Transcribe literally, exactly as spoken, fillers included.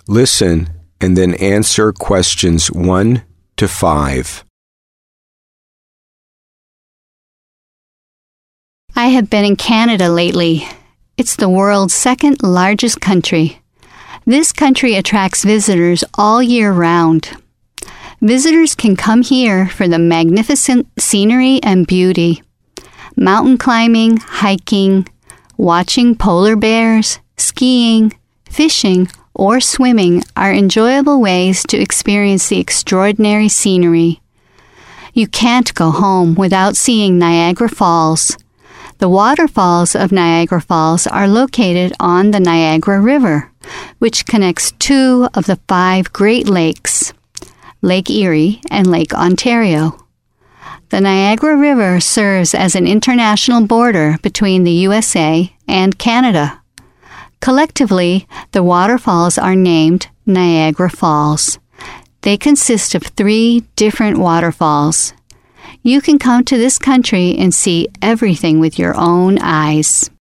Listen and then answer questions one to five. I have been in Canada lately. It's the world's second largest country. This country attracts visitors all year round. Visitors can come here for the magnificent scenery and beauty. Mountain climbing, hiking, watching polar bears, skiing, fishing, or swimming are enjoyable ways to experience the extraordinary scenery. You can't go home without seeing Niagara Falls. The waterfalls of Niagara Falls are located on the Niagara River, which connects two of the five Great Lakes, Lake Erie and Lake Ontario. The Niagara River serves as an international border between the U S A and Canada. Collectively, the waterfalls are named Niagara Falls. They consist of three different waterfalls. You can come to this country and see everything with your own eyes.